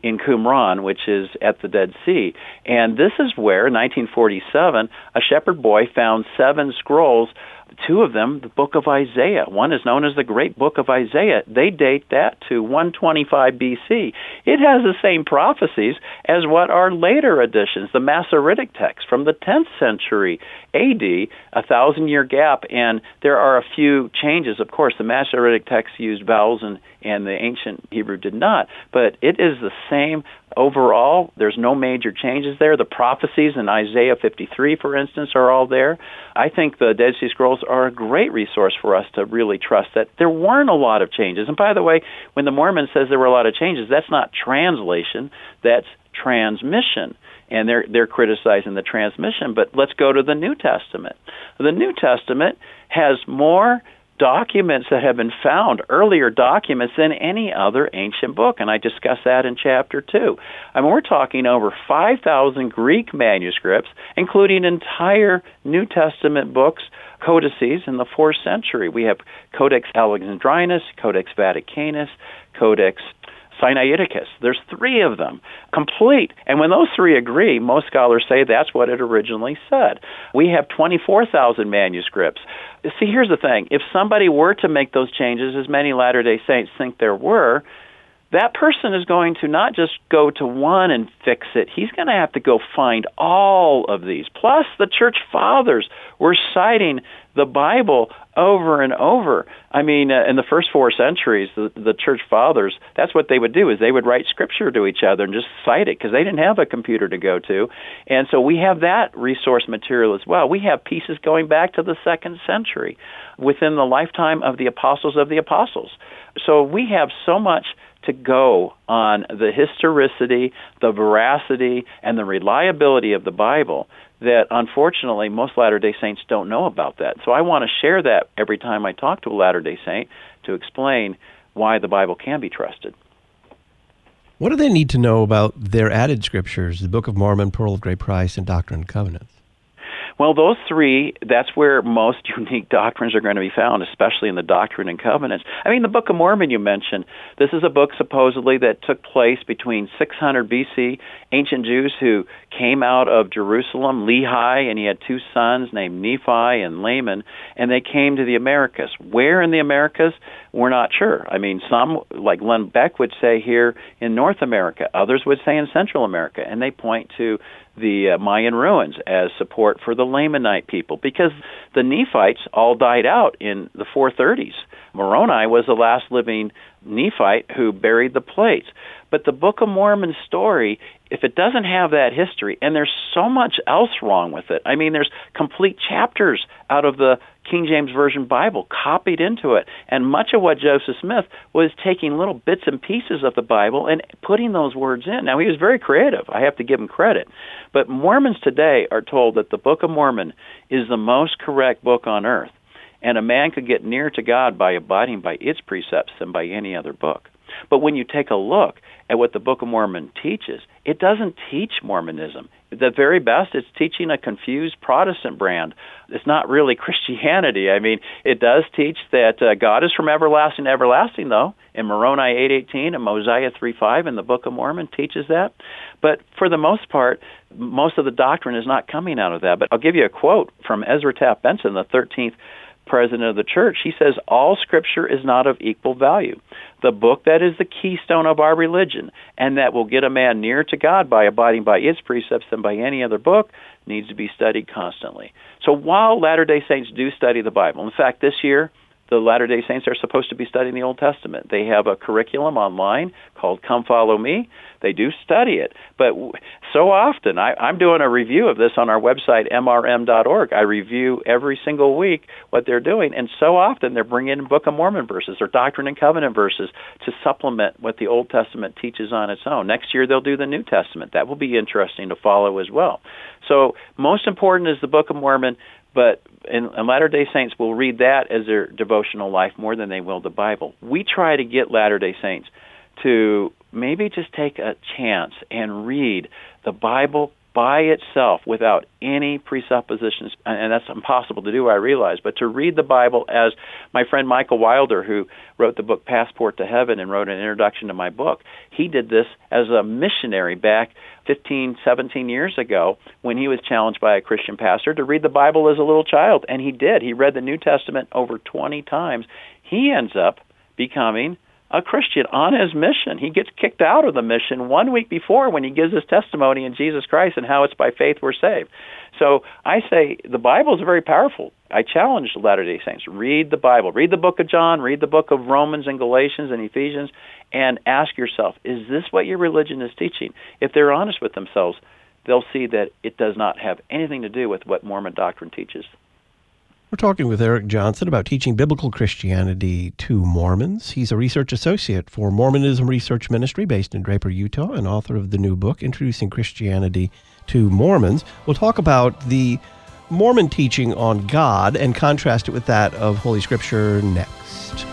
in Qumran, which is at the Dead Sea. And this is where, in 1947, a shepherd boy found 7 scrolls, 2 of them, the book of Isaiah. One is known as the Great Book of Isaiah. They date that to 125 BC. It has the same prophecies as what are later editions, the Masoretic text from the 10th century AD, 1,000-year gap, and there are a few changes. Of course, the Masoretic text used vowels and the ancient Hebrew did not, but it is the same overall. There's no major changes there. The prophecies in Isaiah 53, for instance, are all there. I think the Dead Sea Scrolls are a great resource for us to really trust that there weren't a lot of changes. And by the way, when the Mormon says there were a lot of changes, that's not translation, that's transmission. And they're criticizing the transmission. But let's go to the New Testament. The New Testament has more documents that have been found, earlier documents, than any other ancient book, and I discuss that in Chapter 2. I mean, we're talking over 5,000 Greek manuscripts, including entire New Testament books, codices in the 4th century. We have Codex Alexandrinus, Codex Vaticanus, Codex Sinaiticus. There's 3 of them, complete. And when those 3 agree, most scholars say that's what it originally said. We have 24,000 manuscripts. See, here's the thing. If somebody were to make those changes, as many Latter-day Saints think there were, that person is going to not just go to one and fix it. He's going to have to go find all of these. Plus, the Church Fathers were citing the Bible over and over. I mean, in the first 4 centuries, the Church Fathers, that's what they would do, is they would write Scripture to each other and just cite it, because they didn't have a computer to go to. And so we have that resource material as well. We have pieces going back to the 2nd century within the lifetime of the Apostles of the Apostles. So we have so much to go on the historicity, the veracity, and the reliability of the Bible that, unfortunately, most Latter-day Saints don't know about that. So I want to share that every time I talk to a Latter-day Saint to explain why the Bible can be trusted. What do they need to know about their added scriptures, the Book of Mormon, Pearl of Great Price, and Doctrine and Covenants? Well, those 3, that's where most unique doctrines are going to be found, especially in the Doctrine and Covenants. I mean, the Book of Mormon you mentioned, this is a book supposedly that took place between 600 BC. Ancient Jews who came out of Jerusalem, Lehi, and he had 2 sons named Nephi and Laman, and they came to the Americas. Where in the Americas? We're not sure. I mean, some, like Len Beck, would say here in North America. Others would say in Central America, and they point to the Mayan ruins as support for the Lamanite people, because the Nephites all died out in the 430s. Moroni was the last living Nephite who buried the plates. But the Book of Mormon story, if it doesn't have that history, and there's so much else wrong with it. I mean, there's complete chapters out of the King James Version Bible copied into it. And much of what Joseph Smith was taking little bits and pieces of the Bible and putting those words in. Now, he was very creative. I have to give him credit. But Mormons today are told that the Book of Mormon is the most correct book on earth. And a man could get nearer to God by abiding by its precepts than by any other book. But when you take a look at what the Book of Mormon teaches, it doesn't teach Mormonism. At the very best, it's teaching a confused Protestant brand. It's not really Christianity. I mean, it does teach that God is from everlasting to everlasting, though, in Moroni 8:18 and Mosiah 3:5, and the Book of Mormon teaches that. But for the most part, most of the doctrine is not coming out of that. But I'll give you a quote from Ezra Taft Benson, the 13th president of the church. He says, "All Scripture is not of equal value. The book that is the keystone of our religion and that will get a man nearer to God by abiding by its precepts than by any other book needs to be studied constantly." So while Latter-day Saints do study the Bible, in fact, this year, the Latter-day Saints are supposed to be studying the Old Testament. They have a curriculum online called Come Follow Me. They do study it. But so often, I'm doing a review of this on our website, mrm.org. I review every single week what they're doing. And so often, they're bringing in Book of Mormon verses or Doctrine and Covenant verses to supplement what the Old Testament teaches on its own. Next year, they'll do the New Testament. That will be interesting to follow as well. So most important is the Book of Mormon. But and Latter-day Saints will read that as their devotional life more than they will the Bible. We try to get Latter-day Saints to maybe just take a chance and read the Bible by itself without any presuppositions, and that's impossible to do, I realize, but to read the Bible as my friend Michael Wilder, who wrote the book Passport to Heaven and wrote an introduction to my book, he did this as a missionary back 15, 17 years ago when he was challenged by a Christian pastor to read the Bible as a little child, and he did. He read the New Testament over 20 times. He ends up becoming a Christian on his mission. He gets kicked out of the mission 1 week before when he gives his testimony in Jesus Christ and how it's by faith we're saved. So I say the Bible is very powerful. I challenge Latter-day Saints, read the Bible. Read the book of John, read the book of Romans and Galatians and Ephesians, and ask yourself, is this what your religion is teaching? If they're honest with themselves, they'll see that it does not have anything to do with what Mormon doctrine teaches. We're talking with Eric Johnson about teaching biblical Christianity to Mormons. He's a research associate for Mormonism Research Ministry based in Draper, Utah, and author of the new book, Introducing Christianity to Mormons. We'll talk about the Mormon teaching on God and contrast it with that of Holy Scripture next.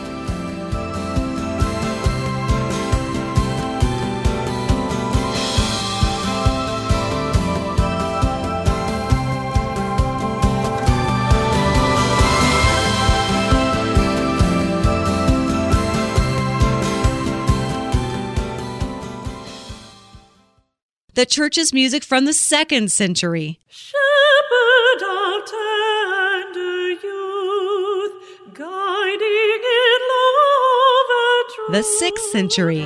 The church's music from the 2nd century. Shepherd of tender youth, guiding in love and truth. The 6th century.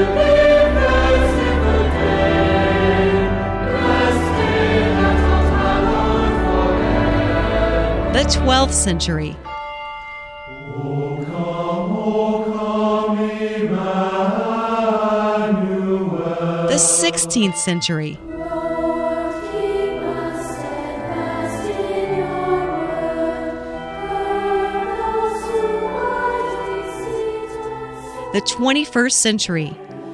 The 12th century. The 16th century. The 21st century.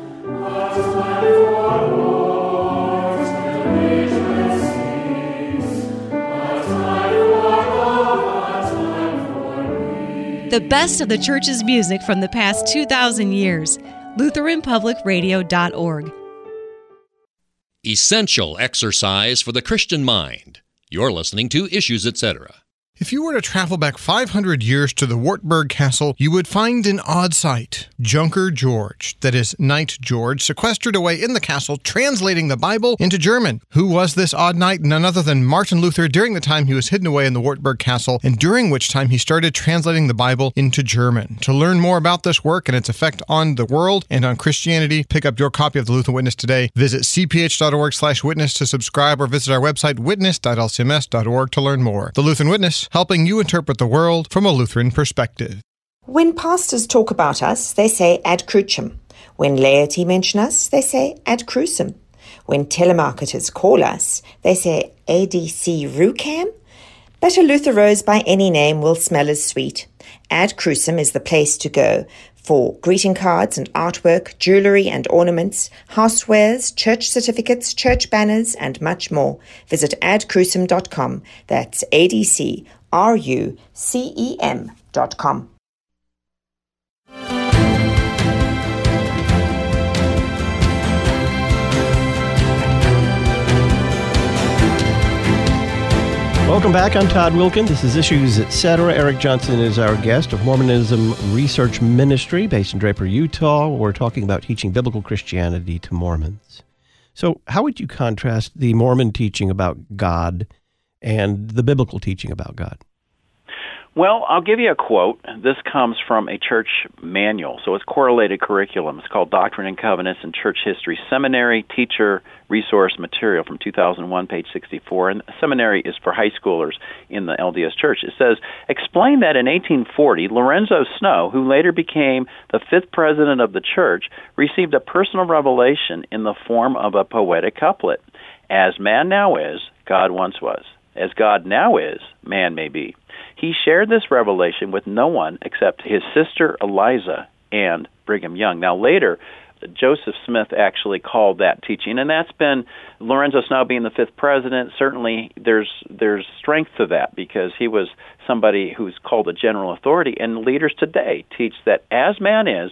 The best of the church's music from the past 2,000 years. LutheranPublicRadio.org. Essential exercise for the Christian mind. You're listening to Issues, Etc. If you were to travel back 500 years to the Wartburg Castle, you would find an odd sight. Junker George, that is, Knight George, sequestered away in the castle, translating the Bible into German. Who was this odd knight? None other than Martin Luther during the time he was hidden away in the Wartburg Castle, and during which time he started translating the Bible into German. To learn more about this work and its effect on the world and on Christianity, pick up your copy of the Lutheran Witness today. Visit cph.org/witness to subscribe or visit our website witness.lcms.org to learn more. The Lutheran Witness, helping you interpret the world from a Lutheran perspective. When pastors talk about us, they say ad crucem. When laity mention us, they say ad crucem. When telemarketers call us, they say ADC Rucam. But a Luther rose by any name will smell as sweet. Ad crucem is the place to go for greeting cards and artwork, jewelry and ornaments, housewares, church certificates, church banners, and much more. Visit adcrucem.com. That's ADCRUCEM.com. Welcome back. I'm Todd Wilkin. This is Issues, Etc. Eric Johnson is our guest of Mormonism Research Ministry based in Draper, Utah. We're talking about teaching biblical Christianity to Mormons. So how would you contrast the Mormon teaching about God and the biblical teaching about God? Well, I'll give you a quote. This comes from a church manual, so it's correlated curriculum. It's called Doctrine and Covenants and Church History Seminary Teacher Resource Material from 2001, page 64. And seminary is for high schoolers in the LDS Church. It says, explain that in 1840, Lorenzo Snow, who later became the 5th president of the church, received a personal revelation in the form of a poetic couplet. As man now is, God once was. As God now is, man may be. He shared this revelation with no one except his sister Eliza and Brigham Young. Now later, Joseph Smith actually called that teaching, and that's been Lorenzo Snow being the 5th president. Certainly there's strength to that because he was somebody who's called a general authority, and leaders today teach that as man is,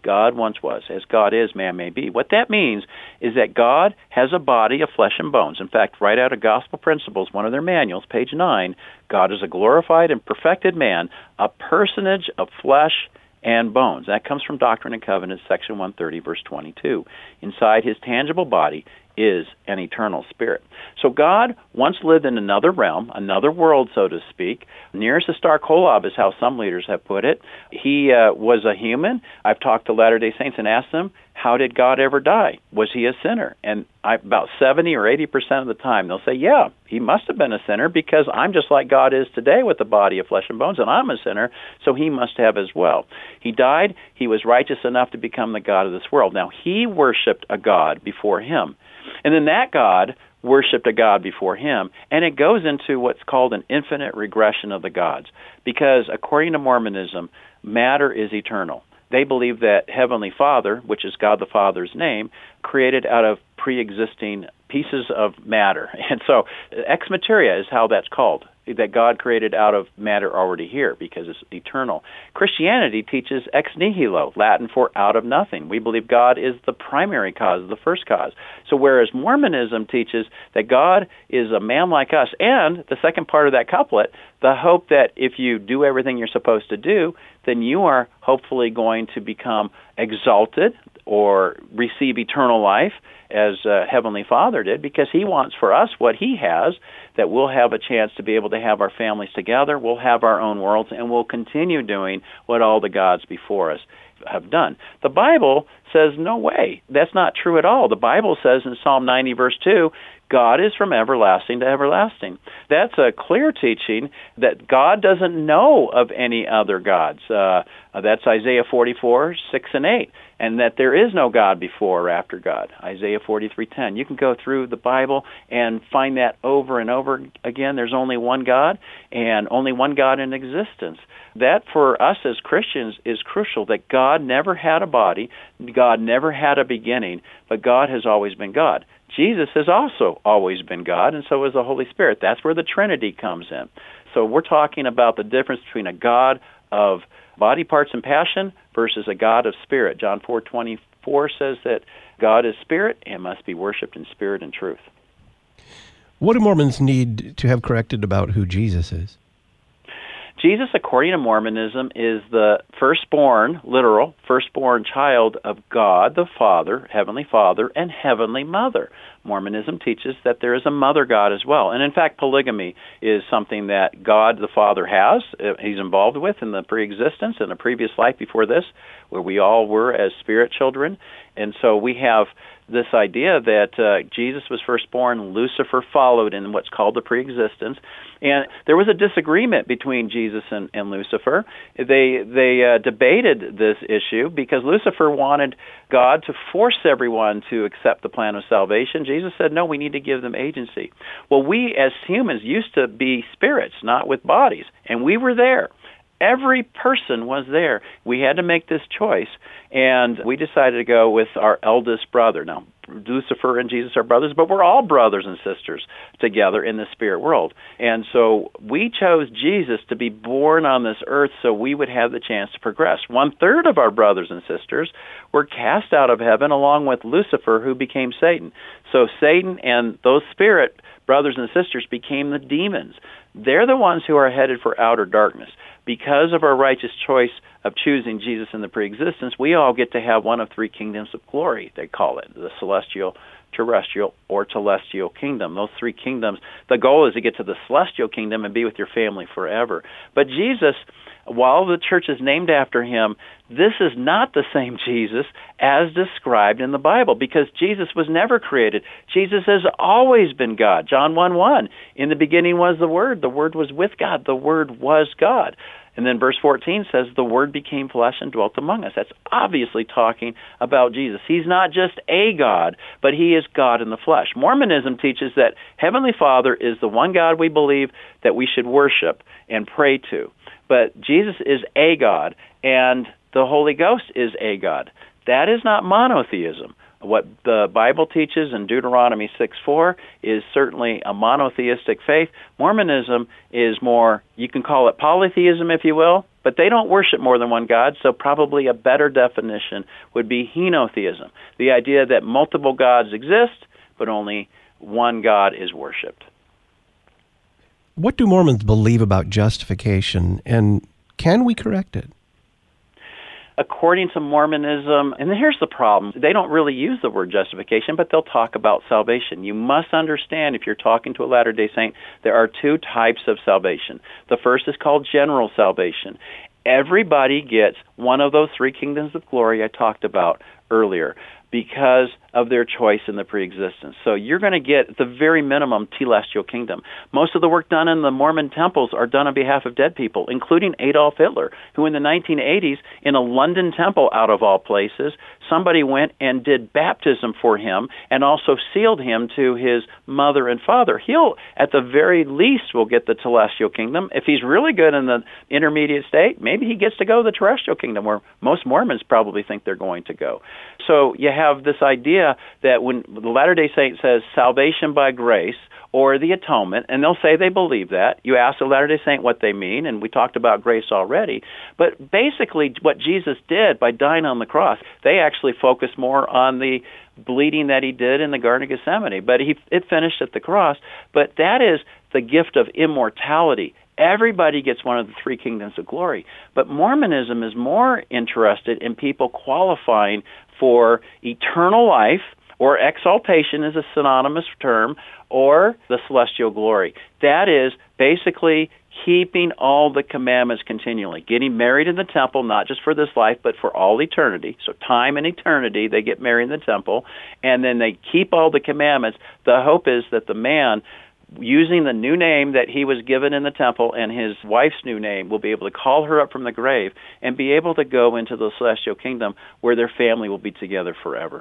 God once was. As God is, man may be. What that means is that God has a body of flesh and bones. In fact, right out of Gospel Principles, one of their manuals, page 9, God is a glorified and perfected man, a personage of flesh and bones. That comes from Doctrine and Covenants, section 130, verse 22. Inside his tangible body is an eternal spirit. So God once lived in another realm, another world, so to speak. Nearest the star Kolob is how some leaders have put it. He was a human. I've talked to Latter-day Saints and asked them, how did God ever die? Was he a sinner? And about 70 or 80% of the time, they'll say, yeah, he must have been a sinner because I'm just like God is today with the body of flesh and bones, and I'm a sinner, so he must have as well. He died. He was righteous enough to become the God of this world. Now, he worshipped a God before him. And then that God worshipped a God before him, and it goes into what's called an infinite regression of the gods, because according to Mormonism, matter is eternal. They believe that Heavenly Father, which is God the Father's name, created out of pre-existing pieces of matter. And so ex materia is how that's called, that God created out of matter already here because it's eternal. Christianity teaches ex nihilo, Latin for out of nothing. We believe God is the primary cause, the first cause. So whereas Mormonism teaches that God is a man like us, and the second part of that couplet, the hope that if you do everything you're supposed to do, then you are hopefully going to become exalted or receive eternal life as Heavenly Father did, because he wants for us what he has, that we'll have a chance to be able to have our families together, we'll have our own worlds, and we'll continue doing what all the gods before us have done. The Bible says, no way, that's not true at all. The Bible says in Psalm 90, verse 2, God is from everlasting to everlasting. That's a clear teaching that God doesn't know of any other gods. That's Isaiah 44, 6 and 8. And that there is no God before or after God, Isaiah 43:10. You can go through the Bible and find that over and over again. There's only one God and only one God in existence. That for us as Christians is crucial, that God never had a body, God never had a beginning, but God has always been God. Jesus has also always been God, and so is the Holy Spirit. That's where the Trinity comes in. So we're talking about the difference between a God of body parts and passion versus a God of spirit. John 4:24 says that God is spirit and must be worshipped in spirit and truth. What do Mormons need to have corrected about who Jesus is? Jesus, according to Mormonism, is the firstborn, literal, firstborn child of God the Father, Heavenly Father, and Heavenly Mother. Mormonism teaches that there is a mother God as well. And in fact, polygamy is something that God the Father has, he's involved with in the pre-existence, in a previous life before this, where we all were as spirit children. And so we have this idea that Jesus was firstborn, Lucifer followed in what's called the pre-existence, and there was a disagreement between Jesus and Lucifer. They debated this issue because Lucifer wanted God to force everyone to accept the plan of salvation. Jesus said, no, we need to give them agency. Well, we as humans used to be spirits, not with bodies, and we were there. Every person was there. We had to make this choice, and we decided to go with our eldest brother. Now, Lucifer and Jesus are brothers, but we're all brothers and sisters together in the spirit world. And so we chose Jesus to be born on this earth so we would have the chance to progress. 1/3 of our brothers and sisters were cast out of heaven along with Lucifer, who became Satan. So Satan and those spirit brothers and sisters became the demons. They're the ones who are headed for outer darkness. Because of our righteous choice of choosing Jesus in the pre-existence, we all get to have one of three kingdoms of glory, they call it, the celestial, terrestrial, or telestial kingdom. Those three kingdoms, the goal is to get to the celestial kingdom and be with your family forever. But Jesus, while the church is named after him, this is not the same Jesus as described in the Bible, because Jesus was never created. Jesus has always been God. John 1:1, in the beginning was the Word was with God, the Word was God. And then verse 14 says, the Word became flesh and dwelt among us. That's obviously talking about Jesus. He's not just a God, but he is God in the flesh. Mormonism teaches that Heavenly Father is the one God we believe that we should worship and pray to. But Jesus is a God, and the Holy Ghost is a God. That is not monotheism. What the Bible teaches in Deuteronomy 6:4 is certainly a monotheistic faith. Mormonism is more, you can call it polytheism if you will, but they don't worship more than one God, so probably a better definition would be henotheism, the idea that multiple gods exist, but only one God is worshipped. What do Mormons believe about justification, and can we correct it? According to Mormonism, and here's the problem, they don't really use the word justification, but they'll talk about salvation. You must understand, if you're talking to a Latter-day Saint, there are two types of salvation. The first is called general salvation. Everybody gets one of those three kingdoms of glory I talked about earlier because of their choice in the preexistence. So you're going to get, at the very minimum, telestial kingdom. Most of the work done in the Mormon temples are done on behalf of dead people, including Adolf Hitler, who in the 1980s, in a London temple, out of all places, somebody went and did baptism for him and also sealed him to his mother and father. He'll, at the very least, will get the telestial kingdom. If he's really good in the intermediate state, maybe he gets to go to the terrestrial kingdom, where most Mormons probably think they're going to go. So you have this idea that when the Latter-day Saint says salvation by grace or the atonement, and they'll say they believe that. You ask the Latter-day Saint what they mean, and we talked about grace already. But basically what Jesus did by dying on the cross, they actually focus more on the bleeding that he did in the Garden of Gethsemane. But it finished at the cross. But that is the gift of immortality. Everybody gets one of the three kingdoms of glory. But Mormonism is more interested in people qualifying for eternal life, or exaltation is a synonymous term, or the celestial glory. That is basically keeping all the commandments continually, getting married in the temple, not just for this life, but for all eternity. So time and eternity, they get married in the temple, and then they keep all the commandments. The hope is that the man, using the new name that he was given in the temple and his wife's new name, will be able to call her up from the grave and be able to go into the celestial kingdom where their family will be together forever.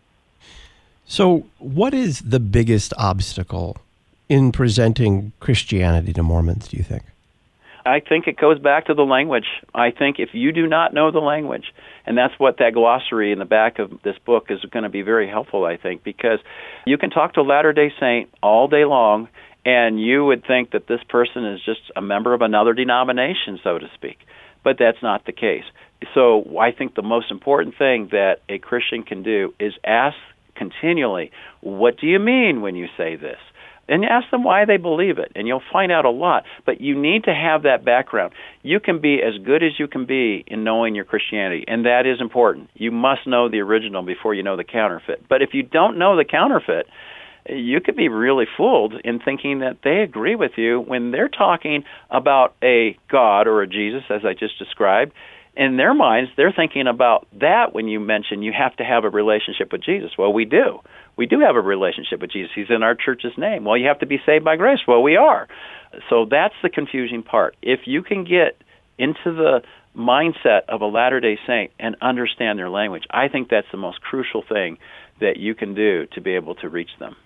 So what is the biggest obstacle in presenting Christianity to Mormons, do you think? I think it goes back to the language. I think if you do not know the language, and that's what that glossary in the back of this book is going to be very helpful, I think, because you can talk to a Latter-day Saint all day long, and you would think that this person is just a member of another denomination, so to speak. But that's not the case. So I think the most important thing that a Christian can do is ask continually, what do you mean when you say this? And ask them why they believe it, and you'll find out a lot. But you need to have that background. You can be as good as you can be in knowing your Christianity, and that is important. You must know the original before you know the counterfeit. But if you don't know the counterfeit, you could be really fooled in thinking that they agree with you when they're talking about a God or a Jesus, as I just described. In their minds, they're thinking about that when you mention you have to have a relationship with Jesus. Well, we do. We do have a relationship with Jesus. He's in our church's name. Well, you have to be saved by grace. Well, we are. So that's the confusing part. If you can get into the mindset of a Latter-day Saint and understand their language, I think that's the most crucial thing that you can do to be able to reach them.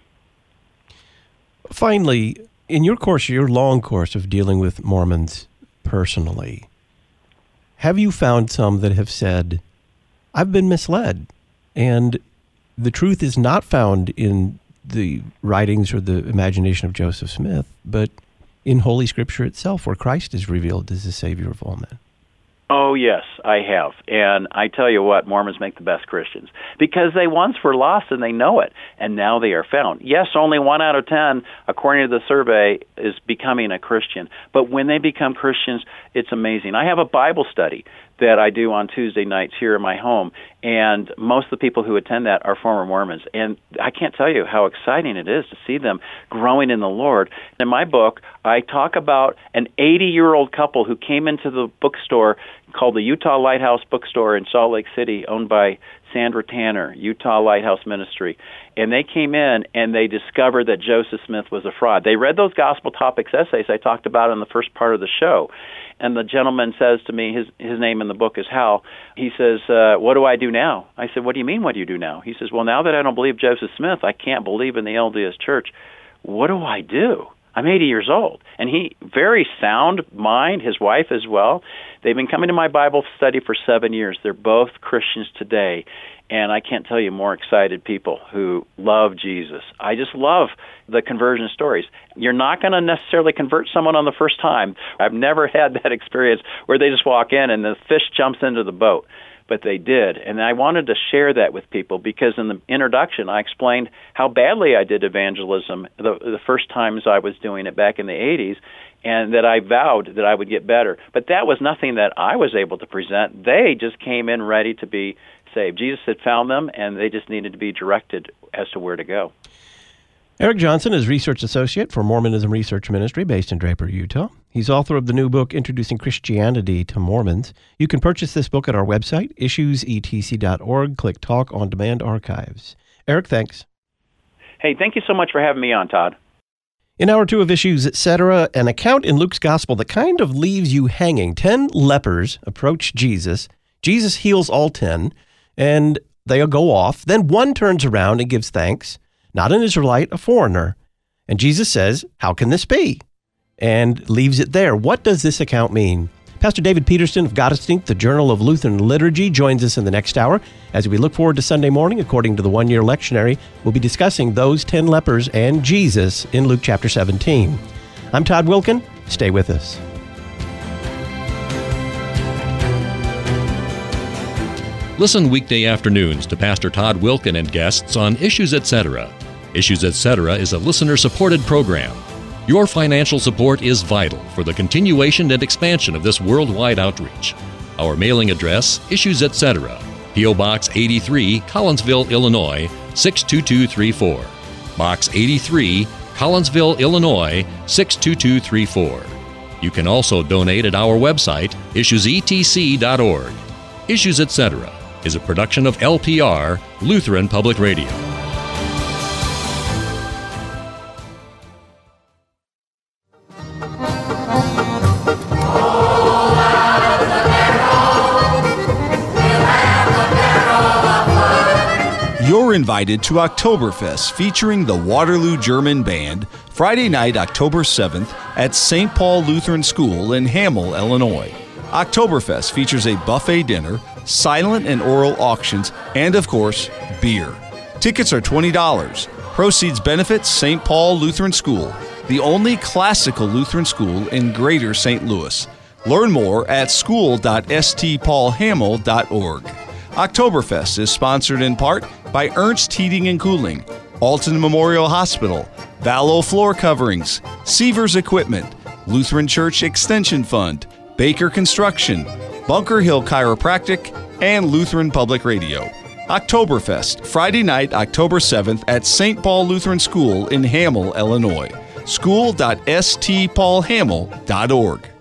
Finally, in your course, your long course of dealing with Mormons personally, have you found some that have said, I've been misled, and the truth is not found in the writings or the imagination of Joseph Smith, but in Holy Scripture itself, where Christ is revealed as the Savior of all men? Oh, yes, I have. And I tell you what, Mormons make the best Christians because they once were lost and they know it, and now they are found. Yes, only 1 out of 10, according to the survey, is becoming a Christian. But when they become Christians, it's amazing. I have a Bible study that I do on Tuesday nights here in my home, and most of the people who attend that are former Mormons. And I can't tell you how exciting it is to see them growing in the Lord. In my book, I talk about an 80-year-old couple who came into the bookstore called the Utah Lighthouse Bookstore in Salt Lake City, owned by Sandra Tanner, Utah Lighthouse Ministry. And they came in and they discovered that Joseph Smith was a fraud. They read those Gospel Topics essays I talked about in the first part of the show. And the gentleman says to me, his name in the book is Hal, he says, what do I do now? I said, what do you mean, what do you do now? He says, well, now that I don't believe Joseph Smith, I can't believe in the LDS Church. What do I do? I'm 80 years old. And he, very sound mind, his wife as well. They've been coming to my Bible study for 7 years. They're both Christians today. And I can't tell you more excited people who love Jesus. I just love the conversion stories. You're not going to necessarily convert someone on the first time. I've never had that experience where they just walk in and the fish jumps into the boat. But they did. And I wanted to share that with people because in the introduction I explained how badly I did evangelism the first times I was doing it back in the 80s, and that I vowed that I would get better. But that was nothing that I was able to present. They just came in ready to be saved. Jesus had found them, and they just needed to be directed as to where to go. Eric Johnson is Research Associate for Mormonism Research Ministry based in Draper, Utah. He's author of the new book, Introducing Christianity to Mormons. You can purchase this book at our website, issuesetc.org. Click Talk on Demand Archives. Eric, thanks. Hey, thank you so much for having me on, Todd. In Hour 2 of Issues, Etc., an account in Luke's Gospel that kind of leaves you hanging. 10 lepers approach Jesus. Jesus heals all 10, and they go off. Then one turns around and gives thanks. Not an Israelite, a foreigner. And Jesus says, "How can this be?" and leaves it there. What does this account mean? Pastor David Peterson of Gottesdienst, the Journal of Lutheran Liturgy, joins us in the next hour. As we look forward to Sunday morning, according to the one-year lectionary, we'll be discussing those 10 lepers and Jesus in Luke chapter 17. I'm Todd Wilken. Stay with us. Listen weekday afternoons to Pastor Todd Wilken and guests on Issues Etc. Issues Etc. is a listener-supported program. Your financial support is vital for the continuation and expansion of this worldwide outreach. Our mailing address, Issues Etc., P.O. Box 83, Collinsville, Illinois, 62234. Box 83, Collinsville, Illinois, 62234. You can also donate at our website, issuesetc.org. Issues Etc. is a production of LPR, Lutheran Public Radio. You're invited to Oktoberfest featuring the Waterloo German Band Friday night, October 7th at St. Paul Lutheran School in Hamel, Illinois. Oktoberfest features a buffet dinner, silent and oral auctions, and, of course, beer. Tickets are $20. Proceeds benefit St. Paul Lutheran School, the only classical Lutheran school in Greater St. Louis. Learn more at school.stpaulhamel.org. Oktoberfest is sponsored in part by Ernst Heating and Cooling, Alton Memorial Hospital, Vallow Floor Coverings, Seavers Equipment, Lutheran Church Extension Fund, Baker Construction, Bunker Hill Chiropractic, and Lutheran Public Radio. Oktoberfest, Friday night, October 7th at St. Paul Lutheran School in Hamel, Illinois. School.stpaulhamel.org.